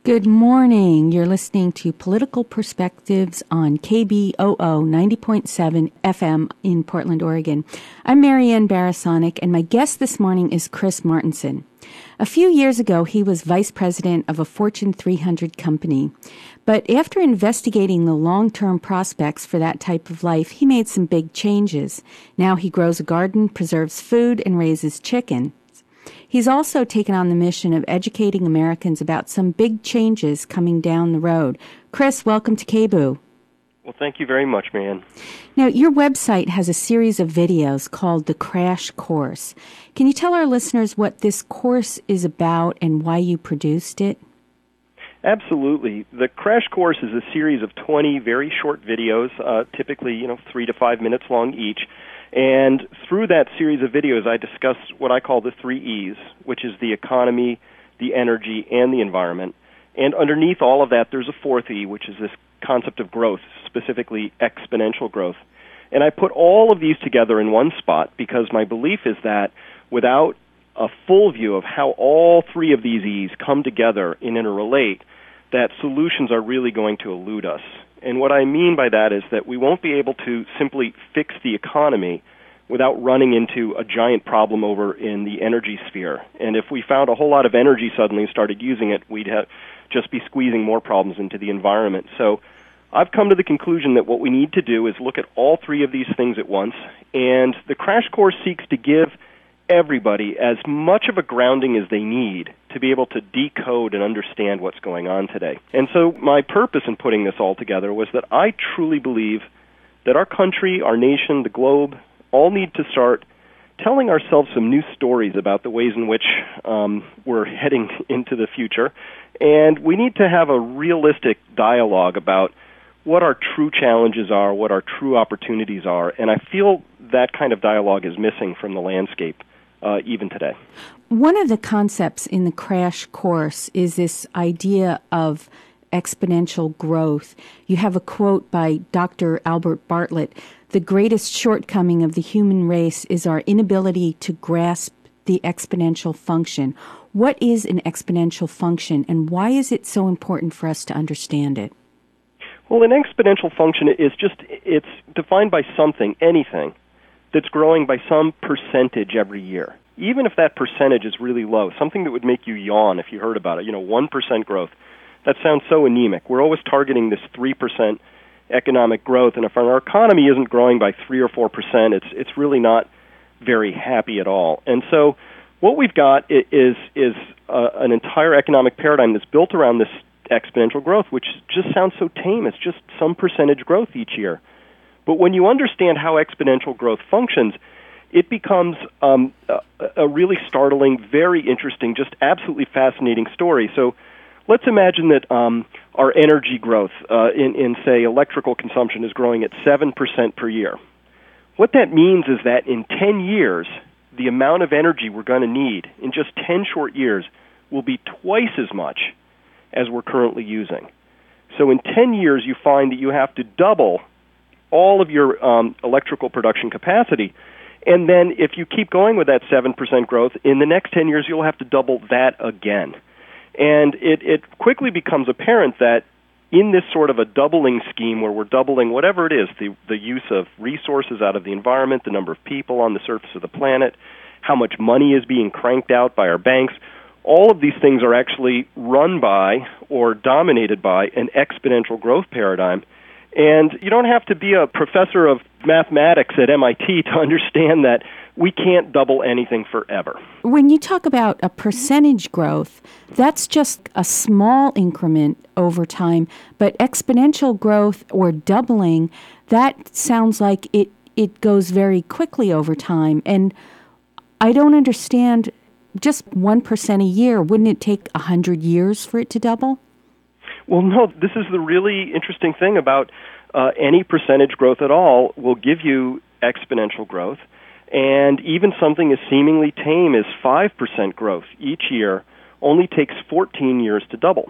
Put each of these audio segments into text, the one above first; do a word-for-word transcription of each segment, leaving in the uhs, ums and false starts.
Good morning. You're listening to Political Perspectives on K B O O ninety point seven F M in Portland, Oregon. I'm Marianne Barasonic, and my guest this morning is Chris Martenson. A few years ago, he was vice president of a Fortune three hundred company. But after investigating the long-term prospects for that type of life, he made some big changes. Now he grows a garden, preserves food, and raises chicken. He's also taken on the mission of educating Americans about some big changes coming down the road. Chris, welcome to K B O O. Well, thank you very much, man. Now, your website has a series of videos called The Crash Course. Can you tell our listeners what this course is about and why you produced it? Absolutely. The Crash Course is a series of twenty very short videos, uh, typically, you know, three to five minutes long each. And through that series of videos, I discuss what I call the three E's, which is the economy, the energy, and the environment. And underneath all of that, there's a fourth E, which is this concept of growth, specifically exponential growth. And I put all of these together in one spot because my belief is that without a full view of how all three of these E's come together and interrelate, that solutions are really going to elude us. And what I mean by that is that we won't be able to simply fix the economy without running into a giant problem over in the energy sphere. And if we found a whole lot of energy suddenly and started using it, we'd have just be squeezing more problems into the environment. So I've come to the conclusion that what we need to do is look at all three of these things at once, and the Crash Course seeks to give everybody as much of a grounding as they need to be able to decode and understand what's going on today. And so my purpose in putting this all together was that I truly believe that our country, our nation, the globe, all need to start telling ourselves some new stories about the ways in which um, we're heading into the future. And we need to have a realistic dialogue about what our true challenges are, what our true opportunities are. And I feel that kind of dialogue is missing from the landscape uh, even today. One of the concepts in the Crash Course is this idea of exponential growth. You have a quote by Doctor Albert Bartlett: "The greatest shortcoming of the human race is our inability to grasp the exponential function." What is an exponential function, and why is it so important for us to understand it? Well, an exponential function is just, it's defined by something, anything, that's growing by some percentage every year. Even if that percentage is really low, something that would make you yawn if you heard about it, you know, one percent growth, that sounds so anemic. We're always targeting this three percent economic growth, and if our economy isn't growing by three or four percent, it's it's really not very happy at all. And so what we've got is, is uh, an entire economic paradigm that's built around this exponential growth, which just sounds so tame. It's just some percentage growth each year. But when you understand how exponential growth functions, it becomes um, a, a really startling, very interesting, just absolutely fascinating story. So let's imagine that um, our energy growth uh, in, in, say, electrical consumption is growing at seven percent per year. What that means is that in ten years, the amount of energy we're going to need in just ten short years will be twice as much as we're currently using. So in ten years, you find that you have to double all of your um, electrical production capacity. And then if you keep going with that seven percent growth, in the next ten years, you'll have to double that again. And it, it quickly becomes apparent that in this sort of a doubling scheme where we're doubling whatever it is, the, the use of resources out of the environment, the number of people on the surface of the planet, how much money is being cranked out by our banks, all of these things are actually run by or dominated by an exponential growth paradigm. And you don't have to be a professor of mathematics at M I T to understand that we can't double anything forever. When you talk about a percentage growth, that's just a small increment over time, but exponential growth or doubling, that sounds like it, it goes very quickly over time. And I don't understand, just one percent a year, wouldn't it take one hundred years for it to double? Well, no, this is the really interesting thing about uh, any percentage growth at all will give you exponential growth. And even something as seemingly tame as five percent growth each year only takes fourteen years to double.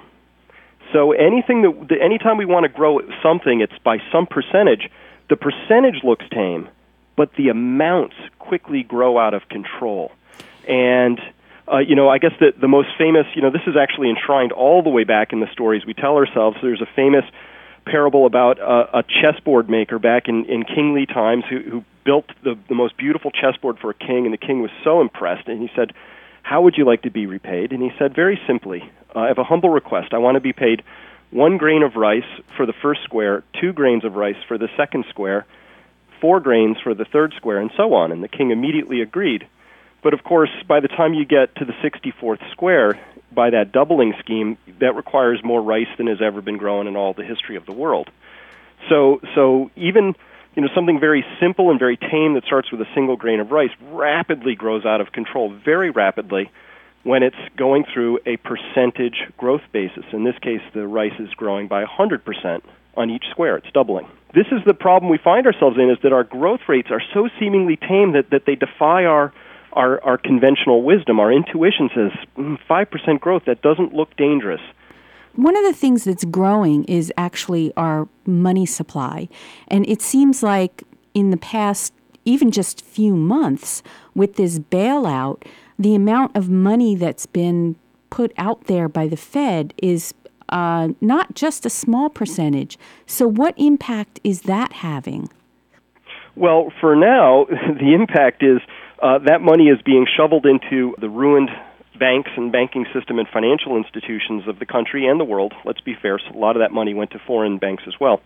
So anything that, the, anytime we want to grow something, it's by some percentage. The percentage looks tame, but the amounts quickly grow out of control. And Uh, you know, I guess that the most famous, you know, this is actually enshrined all the way back in the stories we tell ourselves. There's a famous parable about uh, a chessboard maker back in, in kingly times who, who built the, the most beautiful chessboard for a king, and the king was so impressed, and he said, "How would you like to be repaid?" And he said, "Very simply, uh, I have a humble request. I want to be paid one grain of rice for the first square, two grains of rice for the second square, four grains for the third square, and so on." And the king immediately agreed. But of course, by the time you get to the sixty-fourth square, by that doubling scheme, that requires more rice than has ever been grown in all the history of the world. So, so even you know something very simple and very tame that starts with a single grain of rice rapidly grows out of control, very rapidly, when it's going through a percentage growth basis. In this case, the rice is growing by one hundred percent on each square. It's doubling. This is the problem we find ourselves in, is that our growth rates are so seemingly tame that, that they defy our Our, our conventional wisdom. Our intuition says mm, five percent growth, that doesn't look dangerous. One of the things that's growing is actually our money supply. And it seems like in the past, even just few months, with this bailout, the amount of money that's been put out there by the Fed is uh, not just a small percentage. So what impact is that having? Well, for now, the impact is Uh, that money is being shoveled into the ruined banks and banking system and financial institutions of the country and the world. Let's be fair, so a lot of that money went to foreign banks as well.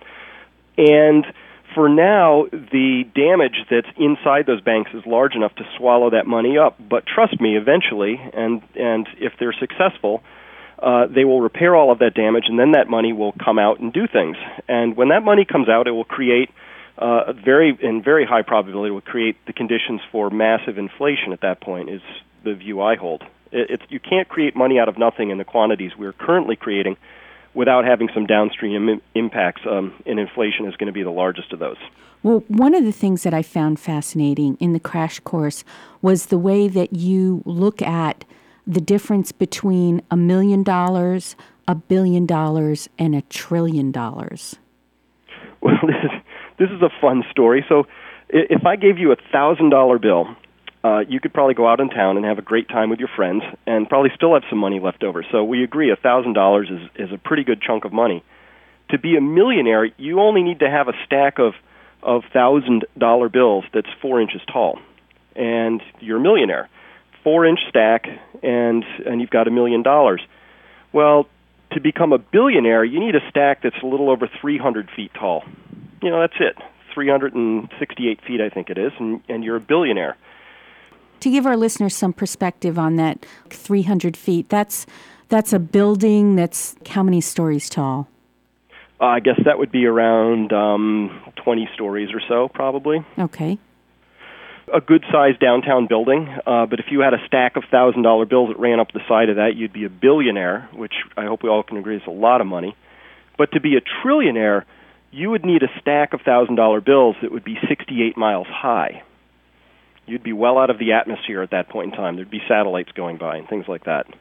And for now, the damage that's inside those banks is large enough to swallow that money up. But trust me, eventually, and, and if they're successful, uh, they will repair all of that damage, and then that money will come out and do things. And when that money comes out, it will create Uh, very, in very high probability, will create the conditions for massive inflation at that point, is the view I hold. It, it's, you can't create money out of nothing in the quantities we're currently creating without having some downstream im- impacts, um, and inflation is going to be the largest of those. Well, one of the things that I found fascinating in the crash course was the way that you look at the difference between a million dollars, a billion dollars, and a trillion dollars. Well, this is This is a fun story. So if I gave you a one thousand dollar bill, uh, you could probably go out in town and have a great time with your friends and probably still have some money left over. So we agree one thousand dollars is, is a pretty good chunk of money. To be a millionaire, you only need to have a stack of, of one thousand dollar bills that's four inches tall, and you're a millionaire. Four-inch stack, and, and you've got a million dollars. Well, to become a billionaire, you need a stack that's a little over three hundred feet tall. You know, that's it. three hundred sixty-eight feet, I think it is, and, and you're a billionaire. To give our listeners some perspective on that three hundred feet, that's that's a building that's how many stories tall? Uh, I guess that would be around um, twenty stories or so, probably. Okay. A good-sized downtown building, uh, but if you had a stack of one thousand dollar bills that ran up the side of that, you'd be a billionaire, which I hope we all can agree is a lot of money. But to be a trillionaire, you would need a stack of one thousand dollar bills that would be sixty-eight miles high. You'd be well out of the atmosphere at that point in time. There'd be satellites going by and things like that.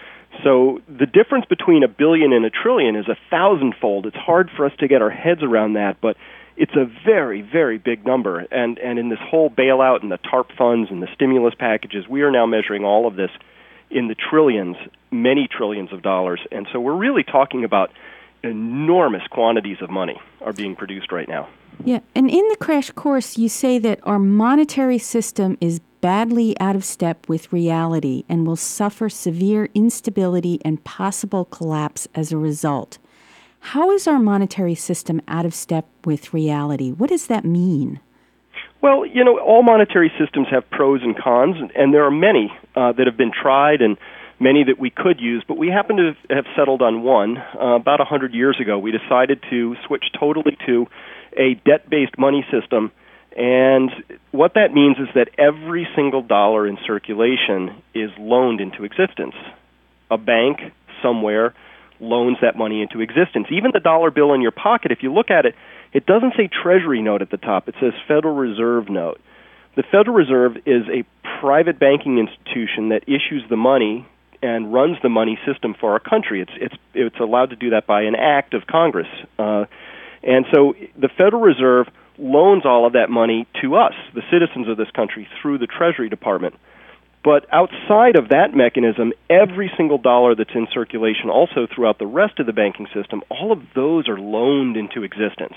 So the difference between a billion and a trillion is a thousandfold. It's hard for us to get our heads around that, but it's a very, very big number. And, and in this whole bailout and the TARP funds and the stimulus packages, we are now measuring all of this in the trillions, many trillions of dollars. And so we're really talking about enormous quantities of money are being produced right now. Yeah, and in the crash course, you say that our monetary system is badly out of step with reality and will suffer severe instability and possible collapse as a result. How is our monetary system out of step with reality? What does that mean? Well, you know, all monetary systems have pros and cons, and there are many uh, that have been tried and many that we could use, but we happen to have settled on one. Uh, about one hundred years ago, we decided to switch totally to a debt-based money system, and what that means is that every single dollar in circulation is loaned into existence. A bank somewhere loans that money into existence. Even the dollar bill in your pocket, if you look at it, it doesn't say Treasury note at the top. It says Federal Reserve note. The Federal Reserve is a private banking institution that issues the money and runs the money system for our country. It's it's it's allowed to do that by an act of Congress. Uh, and so the Federal Reserve loans all of that money to us, the citizens of this country, through the Treasury Department. But outside of that mechanism, every single dollar that's in circulation, also throughout the rest of the banking system, all of those are loaned into existence.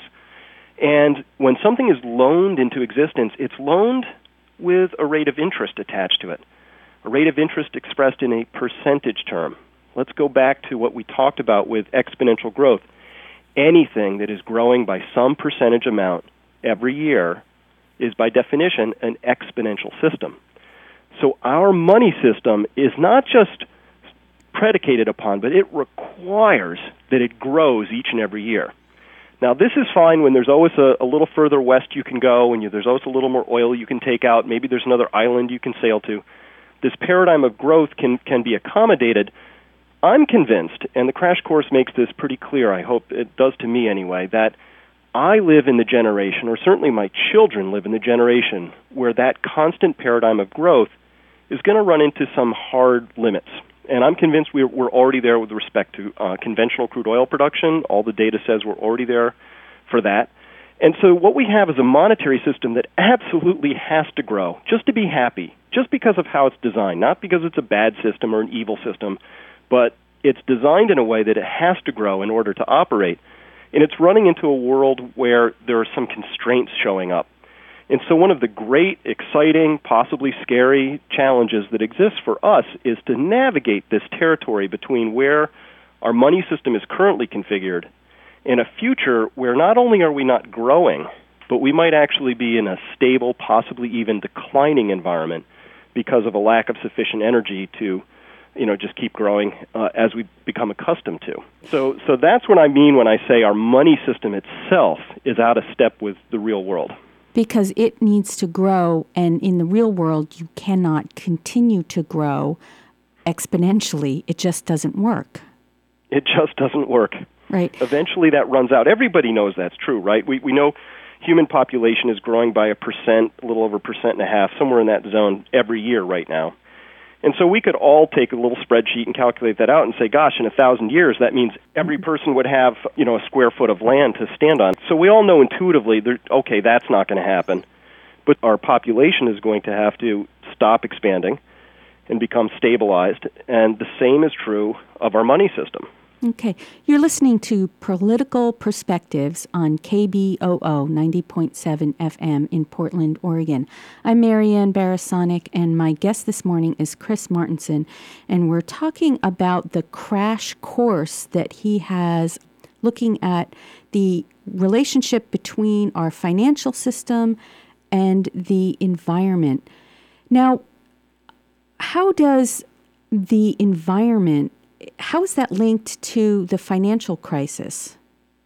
And when something is loaned into existence, it's loaned with a rate of interest attached to it, a rate of interest expressed in a percentage term. Let's go back to what we talked about with exponential growth. Anything that is growing by some percentage amount every year is, by definition, an exponential system. So our money system is not just predicated upon, but it requires that it grows each and every year. Now, this is fine when there's always a, a little further west you can go, and you, there's always a little more oil you can take out. Maybe there's another island you can sail to. This paradigm of growth can, can be accommodated. I'm convinced, and the Crash Course makes this pretty clear, I hope it does to me anyway, that I live in the generation, or certainly my children live in the generation, where that constant paradigm of growth is going to run into some hard limits. And I'm convinced we're, we're already there with respect to uh, conventional crude oil production. All the data says we're already there for that. And so what we have is a monetary system that absolutely has to grow just to be happy, just because of how it's designed, not because it's a bad system or an evil system, but it's designed in a way that it has to grow in order to operate. And it's running into a world where there are some constraints showing up. And so one of the great, exciting, possibly scary challenges that exists for us is to navigate this territory between where our money system is currently configured and a future where not only are we not growing, but we might actually be in a stable, possibly even declining environment because of a lack of sufficient energy to, you know, just keep growing uh, as we become accustomed to. So, so that's what I mean when I say our money system itself is out of step with the real world. Because it needs to grow, and in the real world, you cannot continue to grow exponentially. It just doesn't work. It just doesn't work. Right. Eventually that runs out. Everybody knows that's true, right? We we know human population is growing by a percent, a little over a percent and a half, somewhere in that zone every year right now. And so we could all take a little spreadsheet and calculate that out and say, gosh, in a thousand years, that means every person would have, you know, a square foot of land to stand on. So we all know intuitively, okay, that's not going to happen. But our population is going to have to stop expanding and become stabilized. And the same is true of our money system. Okay. You're listening to Political Perspectives on K B O O ninety point seven F M in Portland, Oregon. I'm Marianne Barasonic, and my guest this morning is Chris Martenson, and we're talking about the crash course that he has looking at the relationship between our financial system and the environment. Now, how does the environment How is that linked to the financial crisis?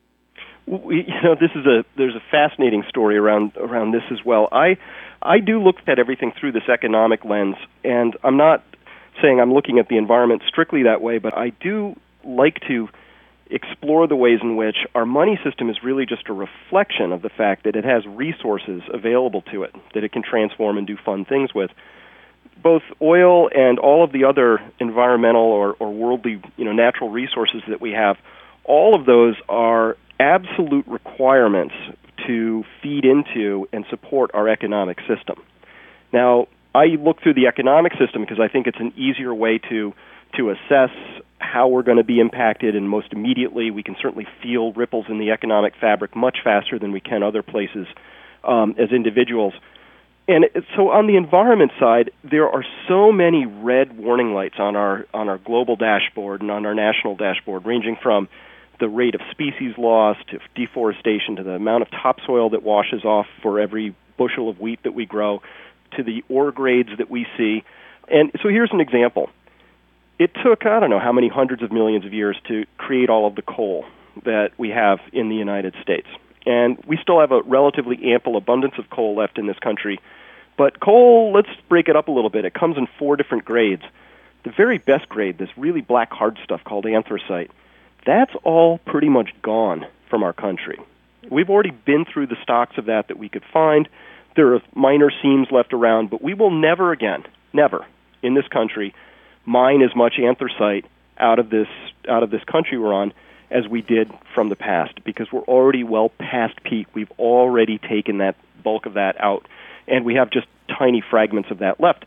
We, you know, this is a there's a fascinating story around around this as well. I I do look at everything through this economic lens, and I'm not saying I'm looking at the environment strictly that way, but I do like to explore the ways in which our money system is really just a reflection of the fact that it has resources available to it that it can transform and do fun things with. Both oil and all of the other environmental or, or worldly, you know, natural resources that we have, all of those are absolute requirements to feed into and support our economic system. Now, I look through the economic system because I think it's an easier way to to assess how we're going to be impacted, and most immediately we can certainly feel ripples in the economic fabric much faster than we can other places um, as individuals. And so on the environment side, there are so many red warning lights on our on our global dashboard and on our national dashboard, ranging from the rate of species loss to deforestation to the amount of topsoil that washes off for every bushel of wheat that we grow to the ore grades that we see. And so here's an example. It took, I don't know how many hundreds of millions of years to create all of the coal that we have in the United States. And we still have a relatively ample abundance of coal left in this country. But coal, let's break it up a little bit. It comes in four different grades. The very best grade, this really black hard stuff called anthracite, that's all pretty much gone from our country. We've already been through the stocks of that that we could find. There are minor seams left around, but we will never again, never, in this country, mine as much anthracite out of this out of this country we're on as we did from the past, because we're already well past peak. We've already taken that bulk of that out, and we have just tiny fragments of that left.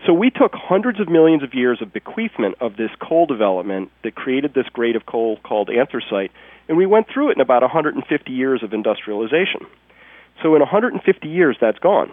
So we took hundreds of millions of years of bequeathment of this coal development that created this grade of coal called anthracite, and we went through it in about one hundred fifty years of industrialization. So in one hundred fifty years, that's gone.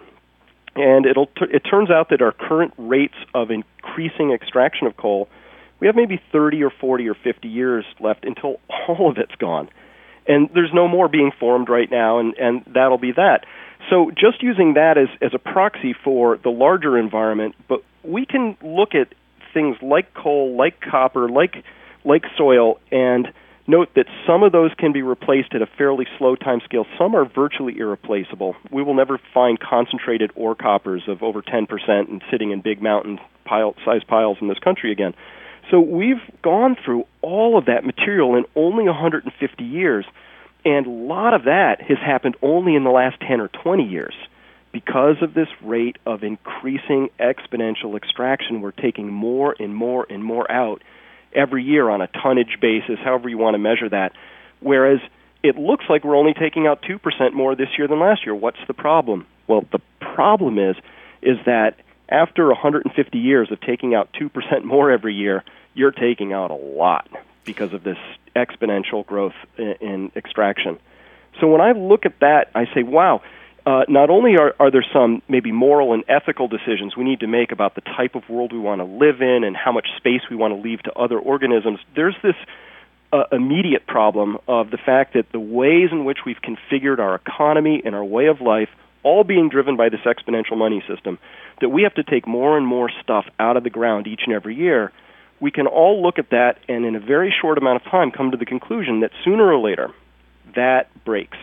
And it'll t- it turns out that our current rates of increasing extraction of coal, we have maybe thirty or forty or fifty years left until all of it's gone. And there's no more being formed right now, and, and that'll be that. So just using that as, as a proxy for the larger environment, but we can look at things like coal, like copper, like like soil, and note that some of those can be replaced at a fairly slow time scale. Some are virtually irreplaceable. We will never find concentrated ore coppers of over ten percent and sitting in big mountain pile, size piles in this country again. So we've gone through all of that material in only one hundred fifty years, and a lot of that has happened only in the last ten or twenty years. Because of this rate of increasing exponential extraction, we're taking more and more and more out every year on a tonnage basis, however you want to measure that, whereas it looks like we're only taking out two percent more this year than last year. What's the problem? Well, the problem is is that after one hundred fifty years of taking out two percent more every year, you're taking out a lot because of this exponential growth in, in extraction. So when I look at that, I say, wow, uh, not only are, are there some maybe moral and ethical decisions we need to make about the type of world we want to live in and how much space we want to leave to other organisms, there's this uh, immediate problem of the fact that the ways in which we've configured our economy and our way of life, all being driven by this exponential money system, that we have to take more and more stuff out of the ground each and every year. We can all look at that and in a very short amount of time come to the conclusion that sooner or later that breaks.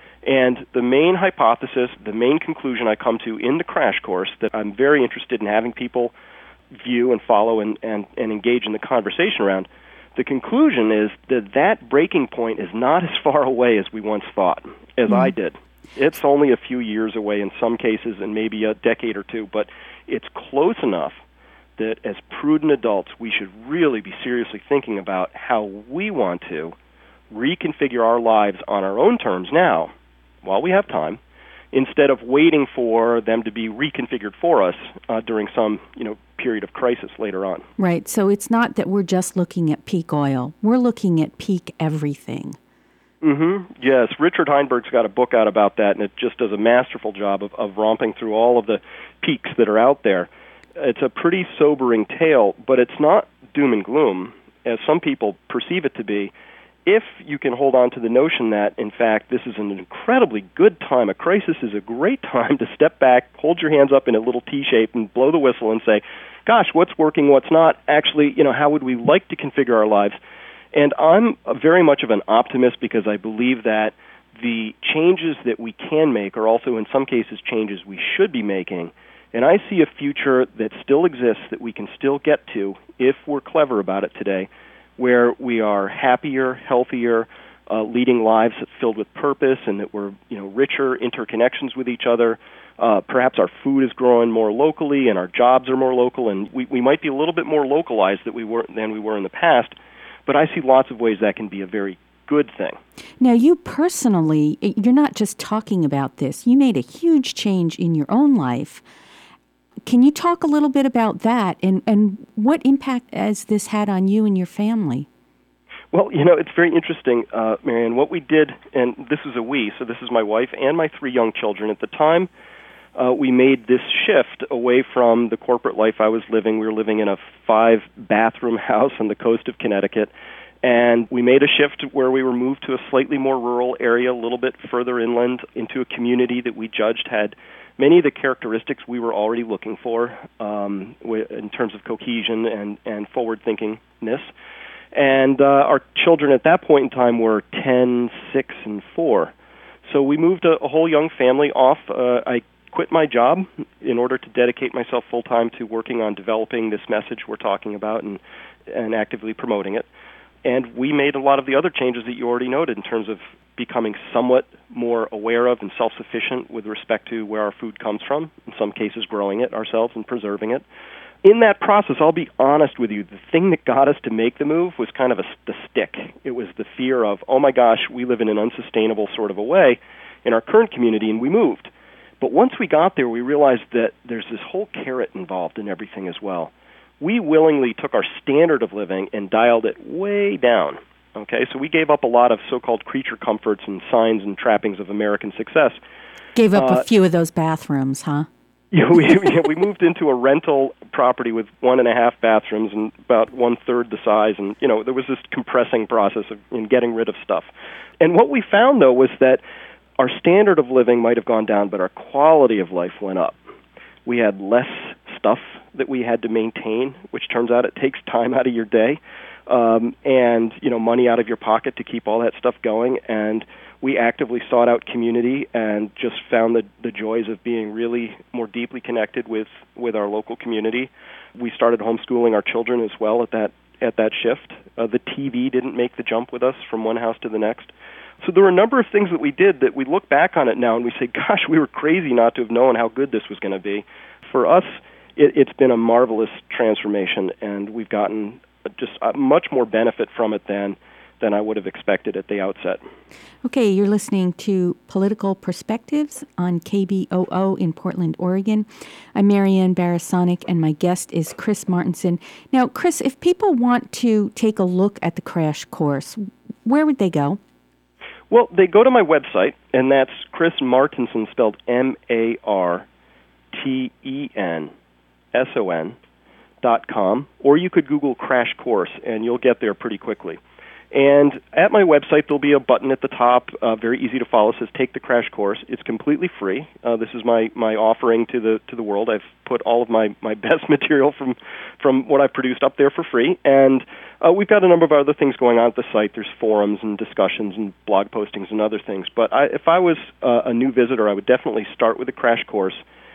And the main hypothesis, the main conclusion I come to in the crash course that I'm very interested in having people view and follow and, and, and engage in the conversation around, the conclusion is that that breaking point is not as far away as we once thought, as mm-hmm. I did. It's only a few years away in some cases and maybe a decade or two, but it's close enough that as prudent adults, we should really be seriously thinking about how we want to reconfigure our lives on our own terms now, while we have time, instead of waiting for them to be reconfigured for us uh, during some, you know, period of crisis later on. Right. So it's not that we're just looking at peak oil. We're looking at peak everything. Mm-hmm. Yes. Richard Heinberg's got a book out about that, and it just does a masterful job of, of romping through all of the peaks that are out there. It's a pretty sobering tale, but it's not doom and gloom, as some people perceive it to be. If you can hold on to the notion that, in fact, this is an incredibly good time, a crisis is a great time to step back, hold your hands up in a little T shape, and blow the whistle and say, gosh, what's working, what's not? Actually, you know, how would we like to configure our lives? And I'm a very much of an optimist because I believe that the changes that we can make are also, in some cases, changes we should be making. And I see a future that still exists that we can still get to if we're clever about it today, where we are happier, healthier, uh, leading lives filled with purpose, and that we're, you know, richer interconnections with each other. Uh, perhaps our food is growing more locally, and our jobs are more local, and we, we might be a little bit more localized than we were than we were in the past. But I see lots of ways that can be a very good thing. Now, you personally, you're not just talking about this. You made a huge change in your own life. Can you talk a little bit about that, and, and what impact has this had on you and your family? Well, you know, it's very interesting, uh, Marianne. What we did, and this is a we, so this is my wife and my three young children. At the time, uh, we made this shift away from the corporate life I was living. We were living in a five-bathroom house on the coast of Connecticut, and we made a shift where we were moved to a slightly more rural area, a little bit further inland, into a community that we judged had many of the characteristics we were already looking for um, in terms of cohesion and, and forward-thinkingness. And uh, our children at that point in time were ten, six, and four. So we moved a, a whole young family off. Uh, I quit my job in order to dedicate myself full-time to working on developing this message we're talking about and, and actively promoting it. And we made a lot of the other changes that you already noted in terms of becoming somewhat more aware of and self-sufficient with respect to where our food comes from, in some cases growing it ourselves and preserving it. In that process, I'll be honest with you, the thing that got us to make the move was kind of a, the stick. It was the fear of, oh my gosh, we live in an unsustainable sort of a way in our current community, and we moved. But once we got there, we realized that there's this whole carrot involved in everything as well. We willingly took our standard of living and dialed it way down. Okay, so we gave up a lot of so-called creature comforts and signs and trappings of American success. Gave up uh, a few of those bathrooms, huh? Yeah, we, we moved into a rental property with one and a half bathrooms and about one-third the size, and, you know, there was this compressing process of in getting rid of stuff. And what we found, though, was that our standard of living might have gone down, but our quality of life went up. We had less stuff that we had to maintain, which turns out it takes time out of your day, um, and, you know, money out of your pocket to keep all that stuff going. And we actively sought out community and just found the, the joys of being really more deeply connected with, with our local community. We started homeschooling our children as well at that at that shift. Uh, the T V didn't make the jump with us from one house to the next. So there were a number of things that we did that we look back on it now and we say, gosh, we were crazy not to have known how good this was going to be. For us, it, it's been a marvelous transformation, and we've gotten just uh, much more benefit from it than than I would have expected at the outset. Okay, you're listening to Political Perspectives on K B O O in Portland, Oregon. I'm Marianne Barasonic, and my guest is Chris Martenson. Now, Chris, if people want to take a look at the crash course, where would they go? Well, they go to my website, and that's Chris Martenson, spelled M A R T E N S O N dot com, or you could Google Crash Course, and you'll get there pretty quickly. And at my website, there'll be a button at the top, uh, very easy to follow, says Take the Crash Course. It's completely free. Uh, this is my, my offering to the to the world. I've put all of my, my best material from, from what I've produced up there for free. And uh, we've got a number of other things going on at the site. There's forums and discussions and blog postings and other things. But I, if I was uh, a new visitor, I would definitely start with the Crash Course.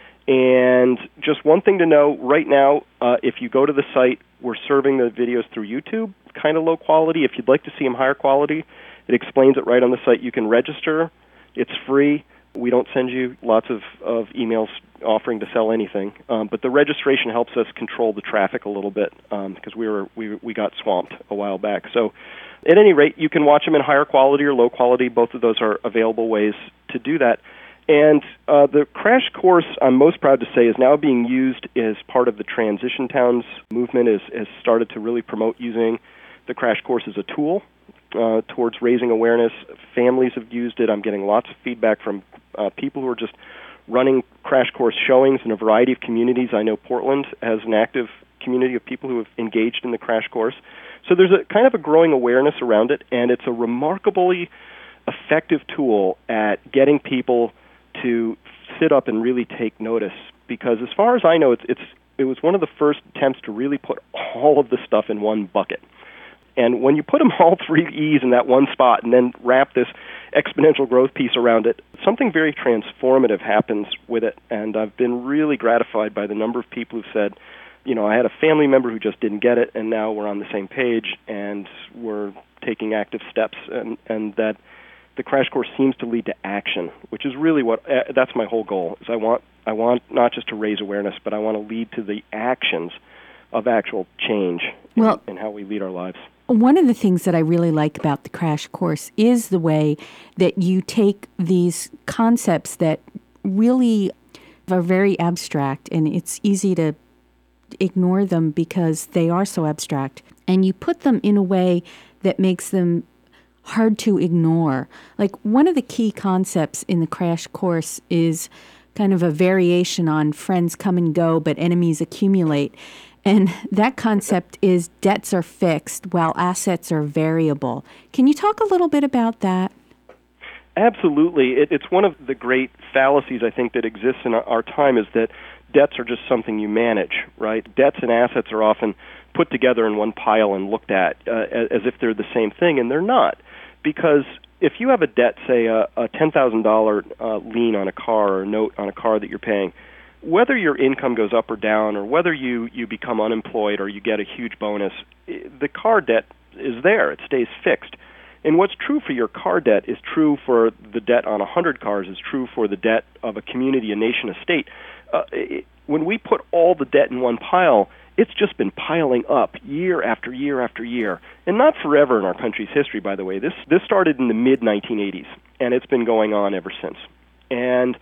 And just one thing to know, right now, uh, if you go to the site, we're serving the videos through YouTube, kind of low quality. If you'd like to see them higher quality, it explains it right on the site. You can register. It's free. We don't send you lots of, of emails offering to sell anything. Um, but the registration helps us control the traffic a little bit um, because we were we we got swamped a while back. So at any rate, you can watch them in higher quality or low quality. Both of those are available ways to do that. And uh, the Crash Course, I'm most proud to say, is now being used as part of the Transition Towns movement, is, has started to really promote using the Crash Course as a tool uh, towards raising awareness. Families have used it. I'm getting lots of feedback from uh, people who are just running Crash Course showings in a variety of communities. I know Portland has an active community of people who have engaged in the Crash Course. So there's a kind of a growing awareness around it, and it's a remarkably effective tool at getting people to sit up and really take notice, because as far as I know, it's, it's it was one of the first attempts to really put all of the stuff in one bucket. And when you put them all three E's in that one spot and then wrap this exponential growth piece around it, something very transformative happens with it. And I've been really gratified by the number of people who've said, you know, I had a family member who just didn't get it, and now we're on the same page and we're taking active steps, and, and that the Crash Course seems to lead to action, which is really what, uh, that's my whole goal, is I want, I want not just to raise awareness, but I want to lead to the actions of actual change well, in, in how we lead our lives. One of the things that I really like about the Crash Course is the way that you take these concepts that really are very abstract, and it's easy to ignore them because they are so abstract, and you put them in a way that makes them hard to ignore. Like, one of the key concepts in the Crash Course is kind of a variation on friends come and go, but enemies accumulate. And that concept is debts are fixed while assets are variable. Can you talk a little bit about that? Absolutely. It, it's one of the great fallacies, I think, that exists in our, our time, is that debts are just something you manage, right? Debts and assets are often put together in one pile and looked at uh, as if they're the same thing, and they're not. Because if you have a debt, say a, a ten thousand dollars uh, lien on a car or a note on a car that you're paying, whether your income goes up or down, or whether you, you become unemployed or you get a huge bonus, the car debt is there. It stays fixed. And what's true for your car debt is true for the debt on one hundred cars, is true for the debt of a community, a nation, a state. Uh, it, when we put all the debt in one pile, it's just been piling up year after year after year. And not forever in our country's history, by the way. This this started in the mid nineteen eighties, and it's been going on ever since. And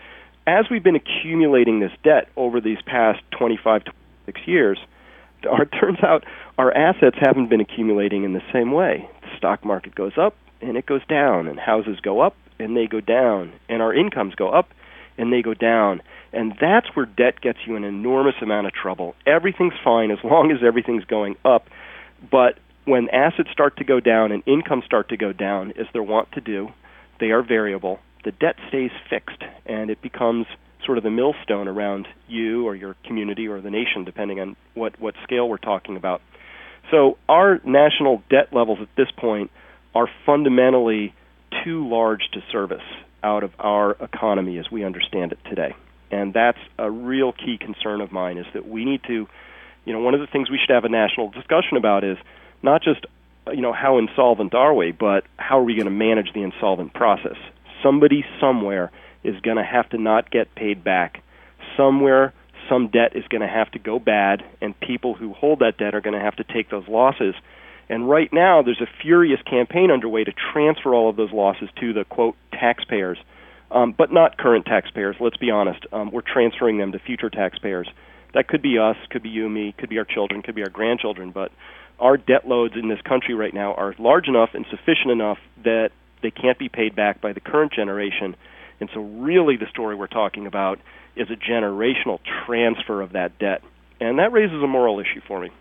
as we've been accumulating this debt over these past twenty-five, twenty-six years, it turns out our assets haven't been accumulating in the same way. The stock market goes up and it goes down, and houses go up and they go down, and our incomes go up and they go down. And that's where debt gets you an enormous amount of trouble. Everything's fine as long as everything's going up, but when assets start to go down and incomes start to go down, as they're wont to do, they are variable. The debt stays fixed, and it becomes sort of the millstone around you or your community or the nation, depending on what, what scale we're talking about. So our national debt levels at this point are fundamentally too large to service out of our economy as we understand it today. And that's a real key concern of mine, is that we need to, you know, one of the things we should have a national discussion about is not just, you know, how insolvent are we, but how are we going to manage the insolvent process? Somebody somewhere is going to have to not get paid back. Somewhere, some debt is going to have to go bad, and people who hold that debt are going to have to take those losses. And right now, there's a furious campaign underway to transfer all of those losses to the, quote, taxpayers, um, but not current taxpayers, let's be honest. Um, we're transferring them to future taxpayers. That could be us, could be you, me, could be our children, could be our grandchildren, but our debt loads in this country right now are large enough and sufficient enough that they can't be paid back by the current generation. And so really the story we're talking about is a generational transfer of that debt. And that raises a moral issue for me.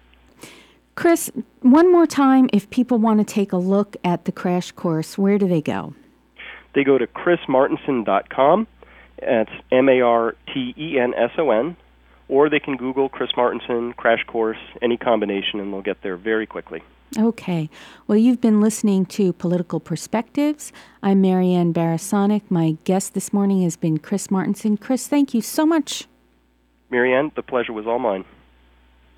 Chris, one more time, if people want to take a look at the crash course, where do they go? They go to chris martenson dot com. It's M A R T E N S O N. Or they can Google Chris Martenson, crash course, any combination, and they'll get there very quickly. Okay. Well, you've been listening to Political Perspectives. I'm Marianne Barasonic. My guest this morning has been Chris Martenson. Chris, thank you so much. Marianne, the pleasure was all mine.